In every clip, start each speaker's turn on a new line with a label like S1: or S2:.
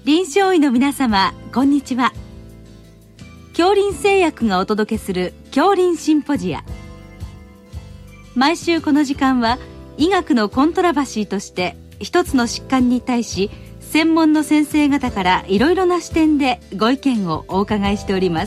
S1: 臨床医の皆様、こんにちは。杏林製薬がお届けする杏林シンポジア。毎週この時間は医学のコントラバシーとして一つの疾患に対し専門の先生方からいろいろな視点でご意見をお伺いしております。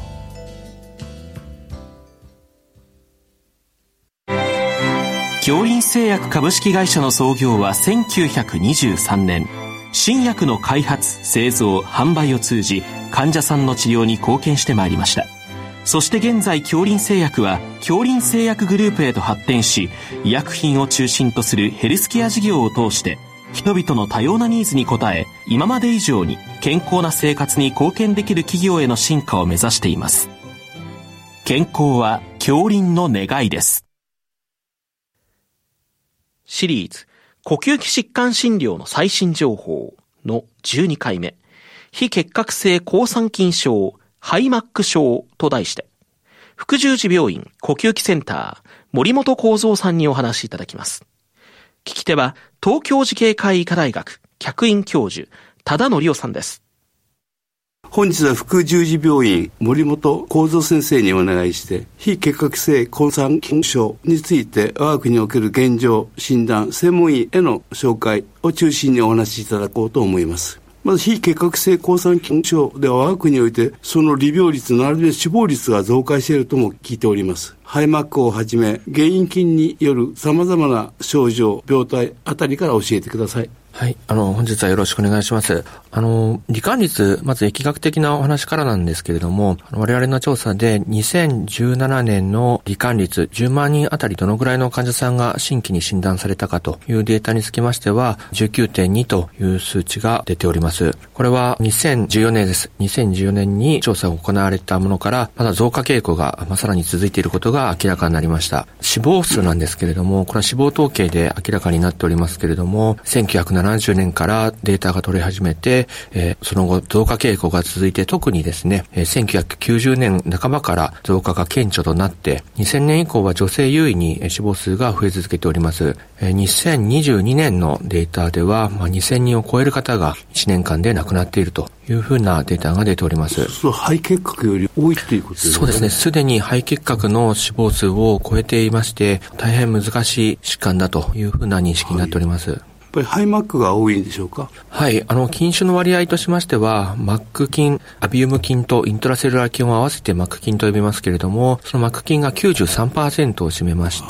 S2: 杏林製薬株式会社の創業は1923年。新薬の開発、製造、販売を通じ患者さんの治療に貢献してまいりました。そして現在、杏林製薬は杏林製薬グループへと発展し、医薬品を中心とするヘルスケア事業を通して人々の多様なニーズに応え、今まで以上に健康な生活に貢献できる企業への進化を目指しています。健康は杏林の願いです。シリーズ呼吸器疾患診療の最新情報の12回目、非結核性好酸菌症ハイマック症と題して、福十字病院呼吸器センター森本幸三さんにお話しいただきます。聞き手は東京慈恵会医科大学客員教授多田則夫さんです。
S3: 本日は福十字病院森本幸三先生にお願いして、非結核性好酸菌症について我が国における現状、診断、専門医への紹介を中心にお話しいただこうと思います。まず非結核性好酸菌症では我が国においてその利病率、並びに死亡率が増加しているとも聞いております。肺膜孔をはじめ原因菌による様々な症状、病態あたりから教えてください。
S4: はい。本日はよろしくお願いします。罹患率、まず疫学的なお話からなんですけれども、我々の調査で2017年の罹患率10万人あたりどのぐらいの患者さんが新規に診断されたかというデータにつきましては、19.2 という数値が出ております。これは2014年です。2014年に調査が行われたものから、まだ増加傾向がさらに続いていることが明らかになりました。死亡数なんですけれども、これは死亡統計で明らかになっておりますけれども、1970年からデータが取れ始めて、その後増加傾向が続いて、特にですね、1990年半ばから増加が顕著となって、2000年以降は女性優位に死亡数が増え続けております。2022年のデータでは、2000人を超える方が1年間で亡くなっているというふうなデータが出ております。
S3: そう、肺結核より多いということですね。
S4: そうですね。すでに肺結核の死亡数を超えていまして、大変難しい疾患だというふうな認識になっております。
S3: やっぱり肺膜が多いんでしょうか？
S4: はい。菌種の割合としましては、膜菌、アビウム菌とイントラセルラー菌を合わせて膜菌と呼びますけれども、その膜菌が 93% を占めまして、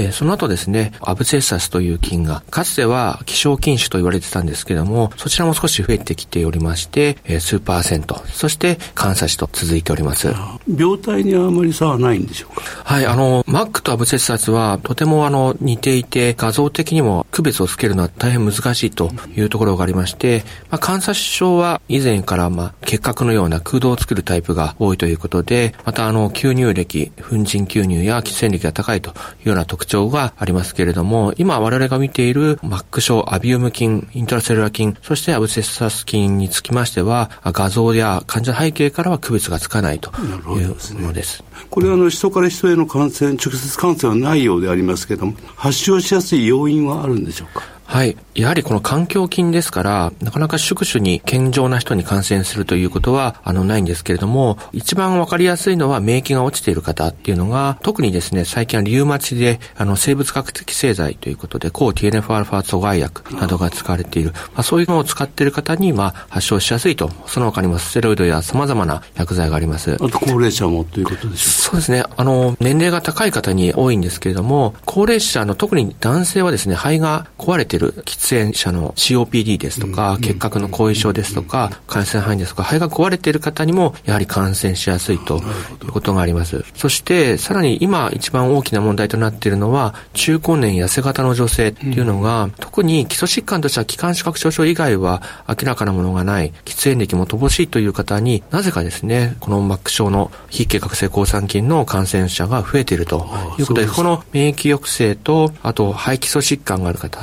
S4: その後ですね、アブセッサスという菌が、かつては希少菌種と言われてたんですけれども、そちらも少し増えてきておりまして、数%、そして間差しと続いております。
S3: 病態にはあまり差はないんでしょうか？
S4: はい。マックとアブセッサスはとても似ていて、画像的にも区別をつけるのは大変難しいというところがありまして、間差し症は以前から結核のような空洞を作るタイプが多いということで、また吸入歴、粉塵吸入や喫煙歴が高いというような特徴がありますけれども、今我々が見ているマック症、アビウム菌、イントラセルラ菌、そしてアブセッサス菌につきましては、画像や患者背景からは区別がつかないというものです。
S3: これは人から人への感染、直接感染はないようでありますけれども、発症しやすい要因はあるんでしょうか？
S4: はい。やはりこの環境菌ですから、なかなか宿主に健常な人に感染するということはないんですけれども、一番わかりやすいのは免疫が落ちている方っていうのが、特にですね、最近はリウマチで生物学的製剤ということで抗 TNF-α 阻害薬などが使われている、そういうのを使っている方に発症しやすいと。その他にもステロイドや様々な薬剤があります。
S3: あと高齢者もということでしょうか？
S4: そうですね。年齢が高い方に多いんですけれども、高齢者の特に男性はですね、肺が壊れている喫煙者の COPD ですとか、結核の後遺症ですとか、感染範囲ですとか、肺が壊れている方にもやはり感染しやすいということがあります。そしてさらに今一番大きな問題となっているのは、中高年痩せ型の女性っていうのが、特に基礎疾患としては気管支拡張症以外は明らかなものがない、喫煙歴も乏しいという方になぜかですね、このマック症の非結核性好酸菌の感染者が増えているということで、この免疫抑制と、あと肺基礎疾患がある方、そして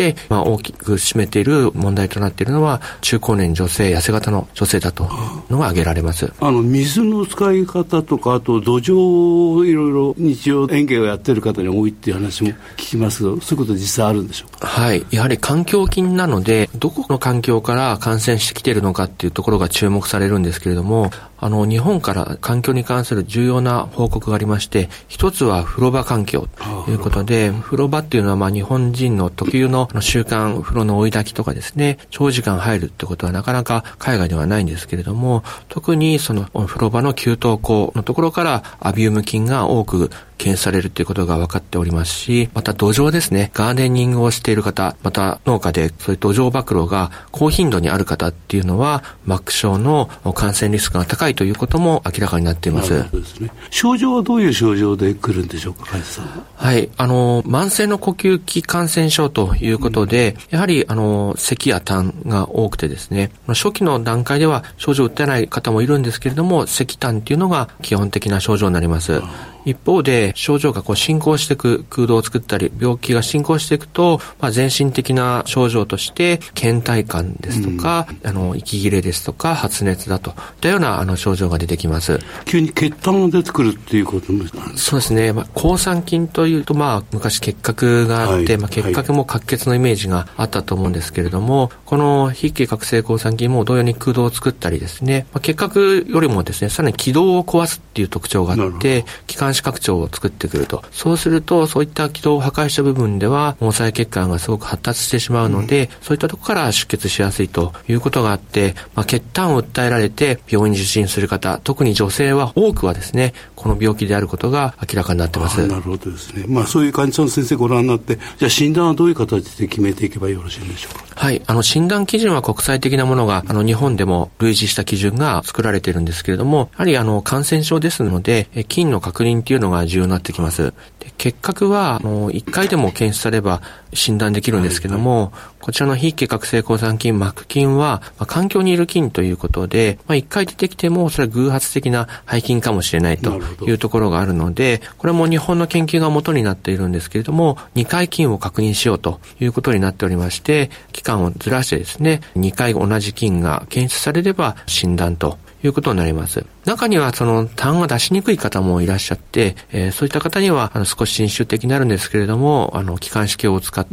S4: で、大きく占めている問題となっているのは、中高年女性、痩せ型の女性だというのが挙げられます。
S3: 水の使い方とか、あと土壌をいろいろ日常園芸をやっている方に多いっていう話も聞きますけど、そういうこと実際あるんでしょうか？
S4: はい。やはり環境菌なので、どこの環境から感染してきているのかっていうところが注目されるんですけれども、日本から環境に関する重要な報告がありまして、一つは風呂場環境ということで、風呂場っていうのは日本人の特有の習慣、風呂の追い炊きとかですね、長時間入るってことはなかなか海外ではないんですけれども、特にその風呂場の給湯口のところからアビウム菌が多く検出されるということが分かっておりますし、また土壌ですね、ガーデニングをしている方、また農家でそういう土壌暴露が高頻度にある方っていうのは、マック症の感染リスクが高いということも明らかになっています。
S3: なるほどですね。症状はどういう症状で来るんでしょうか、梶さんは。
S4: はい、慢性の呼吸器感染症ということで、やはり咳や痰が多くてですね、初期の段階では症状を訴えない方もいるんですけれども、咳痰っていうのが基本的な症状になります。一方で症状が進行していく、空洞を作ったり病気が進行していくと、全身的な症状として倦怠感ですとか、息切れですとか発熱だといったような症状が出てきます。
S3: 急に血痰が出てくるっていうことも
S4: そうですね、好酸菌というと昔結核があって、結核も滑血のイメージがあったと思うんですけれども、この非結核性好酸菌も同様に空洞を作ったりですね、結核よりもですね、さらに気道を壊すっていう特徴があって、気管支拡張を作ってくると。そうすると、そういった気道を破壊した部分では毛細血管がすごく発達してしまうので、そういったところから出血しやすいということがあって、血痰を訴えられて病院に受診する方、特に女性は多くはですね、この病気であることが明らかになってます。
S3: なるほどですね。そういう患者さんの先生ご覧になって、じゃあ診断はどういう形で決めていけばよろしいんでしょうか？
S4: はい、診断基準は国際的なものが日本でも類似した基準が作られているんですけれども、やはり感染症ですので菌の確認っていうのが重要になってきます。で、結核は1回でも検出されば診断できるんですけども、こちらの非結核性好酸菌、膜菌は、環境にいる菌ということで、1回出てきてもそれは偶発的な肺菌かもしれないというところがあるので、これも日本の研究が元になっているんですけれども、2回菌を確認しようということになっておりまして、期間をずらしてですね、2回同じ菌が検出されれば診断ということになります。中には痰が出しにくい方もいらっしゃって、そういった方には少し侵襲的になるんですけれども、気管支鏡を使って、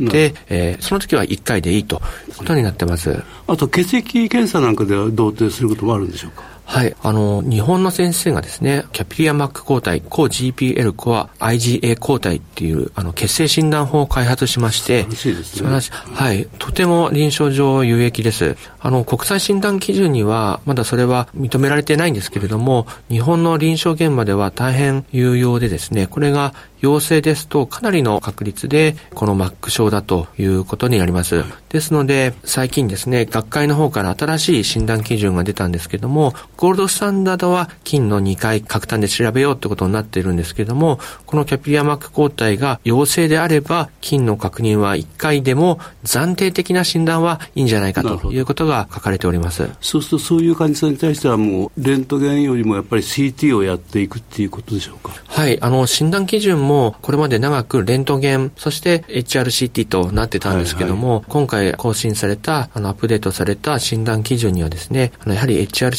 S4: その時は1回でいいということになってます。
S3: あと血液検査なんかでは同定することもあるんでしょうか？
S4: はい。日本の先生がですね、キャピリアマック抗体、抗 GPL コア IgA 抗体っていう、血清診断法を開発しまして、
S3: 素晴らしいですね。
S4: はい。とても臨床上有益です。国際診断基準には、まだそれは認められてないんですけれども、日本の臨床現場では大変有用でですね、これが陽性ですとかなりの確率でこのマック症だということになります。ですので最近ですね、学会の方から新しい診断基準が出たんですけども、ゴールドスタンダードは菌の2回核痰で調べようってことになっているんですけども、このキャピリアマック抗体が陽性であれば菌の確認は1回でも暫定的な診断はいいんじゃないかということが書かれております。
S3: そうするとそういう患者さんに対してはもうレントゲンよりもやっぱり CT をやっていくっていうことでしょうか？
S4: はい、診断基準もこれまで長くレントゲン、そして HRCT となってたんですけども、今回更新されたアップデートされた診断基準にはですね、やはり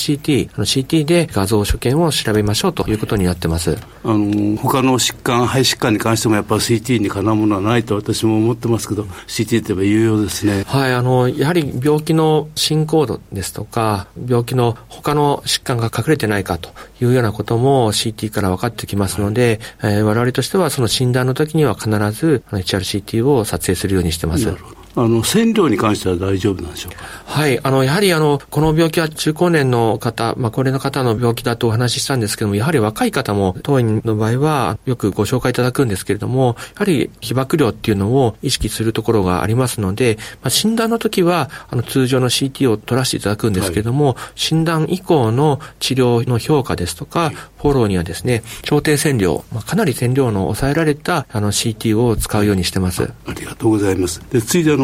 S4: HRCT、CT で画像所見を調べましょうということになってます。
S3: 他の疾患、肺疾患に関してもやっぱり CT にかなうものはないと私も思ってますけど、 CT って言えば有用ですね。
S4: はい、やはり病気の進行度ですとか、病気の他の疾患が隠れてないかというようなことも CT から分かってきますので、我々としてはその診断の時には必ず HRCT を撮影するようにしてます。
S3: なるほど。線量に関しては大丈夫なんでしょうか？
S4: はい。やはりこの病気は中高年の方、高齢の方の病気だとお話ししたんですけども、やはり若い方も当院の場合はよくご紹介いただくんですけれども、やはり被曝量っていうのを意識するところがありますので、診断の時は通常の CT を取らせていただくんですけれども、はい、診断以降の治療の評価ですとか、フォローにはですね、超低線量、かなり線量の抑えられたCT を使うようにしてます。
S3: ありがとうございます。で、ついで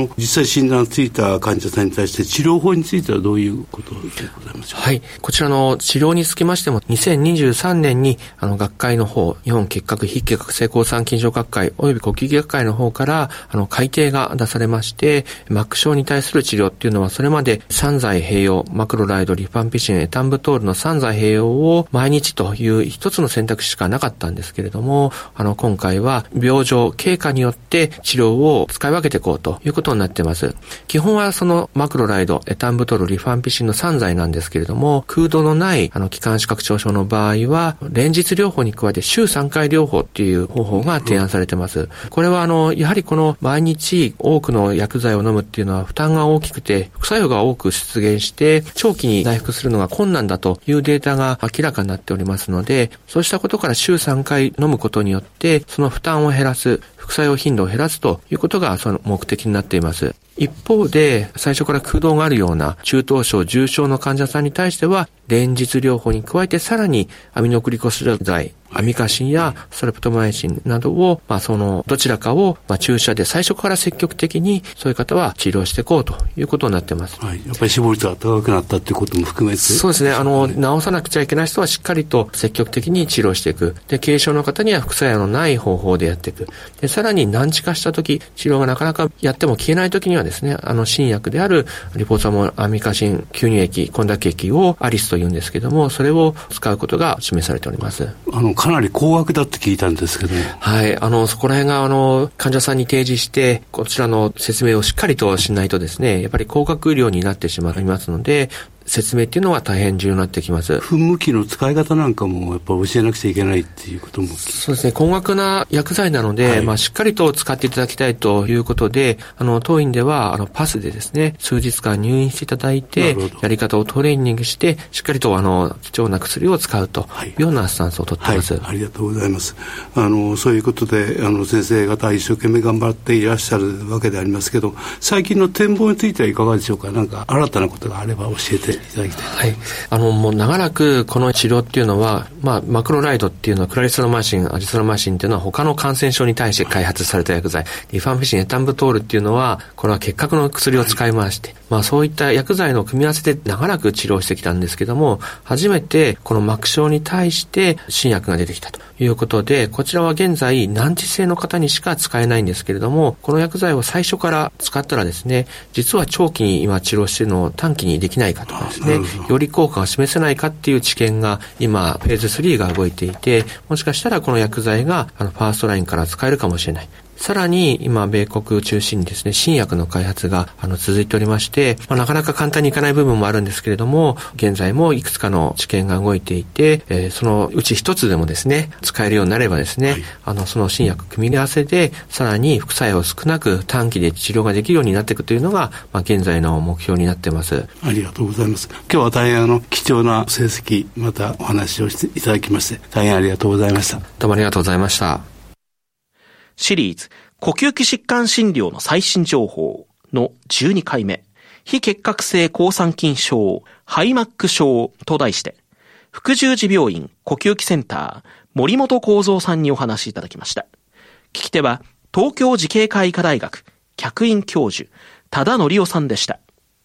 S3: 実際診断ついた患者さんに対して治療法についてはどういうことでございますか？
S4: はい。こちらの治療につきましても、2023年に学会の方、日本結核非結核性抗酸菌症学会及び呼吸器学会の方から改定が出されまして、MAC症に対する治療っていうのはそれまで3剤併用、マクロライド、リファンピシン、エタンブトールの3剤併用を毎日という一つの選択肢しかなかったんですけれども、今回は病状経過によって治療を使い分けていこうということになっています。基本はそのマクロライド、エタンブトール、リファンピシンの3剤なんですけれども、空洞のない気管支拡張症の場合は連日療法に加えて週3回療法っていう方法が提案されています。これはやはりこの毎日多くの薬剤を飲むっていうのは負担が大きくて副作用が多く出現して長期に回復するのが困難だというデータが明らかになっておりますので、そうしたことから週3回飲むことによってその負担を減らす、副作用頻度を減らすということがその目的になっています。一方で最初から空洞があるような中等症、重症の患者さんに対しては連日療法に加えてさらにアミノグリコシル剤、アミカシンやストレプトマイシンなどを、そのどちらかを注射で最初から積極的にそういう方は治療していこうということになっています。
S3: はい、やっぱり死亡率が高くなったということも含めて。
S4: そうですね。治さなくちゃいけない人はしっかりと積極的に治療していく。で、軽症の方には副作用のない方法でやっていく。で、さらに難治化した時、治療がなかなかやっても消えない時にはですね、新薬であるリポソモアミカシン吸入液、混濁液をアリスというんですけども、それを使うことが示されております。
S3: かなり高額だって聞いたんですけどね。
S4: はい。そこら辺が患者さんに提示してこちらの説明をしっかりとしないとですね、やっぱり高額医療になってしまいますので、説明っていうのは大変重要になってきます。
S3: 噴霧器の使い方なんかもやっぱ教えなくちゃいけないっていうことも。
S4: そうですね。高額な薬剤なので、しっかりと使っていただきたいということで、当院ではパスでですね、数日間入院していただいて、やり方をトレーニングして、しっかりと貴重な薬を使うというようなスタンスを取っています。
S3: ありがとうございます。そういうことで先生方一生懸命頑張っていらっしゃるわけでありますけど、最近の展望についてはいかがでしょうか。なんか新たなことがあれば教えていただきたい。
S4: はい。もう長らくこの治療っていうのは、マクロライドっていうのはクラリスロマシン、アジスロマシンっていうのは他の感染症に対して開発された薬剤。リファンフィシン、エタンブトールっていうのは、これは結核の薬を使い回して、そういった薬剤の組み合わせで長らく治療してきたんですけども、初めてこのMAC症に対して新薬が出てきたということで、こちらは現在難治性の方にしか使えないんですけれども、この薬剤を最初から使ったらですね、実は長期に今治療しているのを短期にできないかとかですね、より効果が示せないかっていう知見が今フェーズ3が動いていて、もしかしたらこの薬剤がファーストラインから使えるかもしれない。さらに今米国中心にですね、新薬の開発が続いておりまして、なかなか簡単にいかない部分もあるんですけれども、現在もいくつかの知見が動いていて、そのうち一つでもですね使えるようになればですね、その新薬組み合わせでさらに副作用少なく短期で治療ができるようになっていくというのが、現在の目標になっています。
S3: ありがとうございます。今日は大変貴重な成績またお話をしていただきまして大変ありがとうございました。
S4: どうもありがとうございました。
S5: シリーズ呼吸器疾患診療の最新情報の12回目、非結核性抗酸菌症ハイマック症と題して、福十字病院呼吸器センター森本幸三さんにお話しいただきました。聞き手は東京慈恵会医科大学客員教授多田則夫さんでした。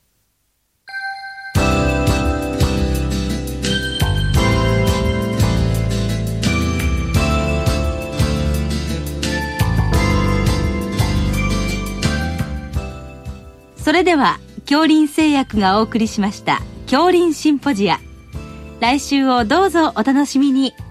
S1: それでは京林製薬がお送りしました京林シンポジア、来週をどうぞお楽しみに。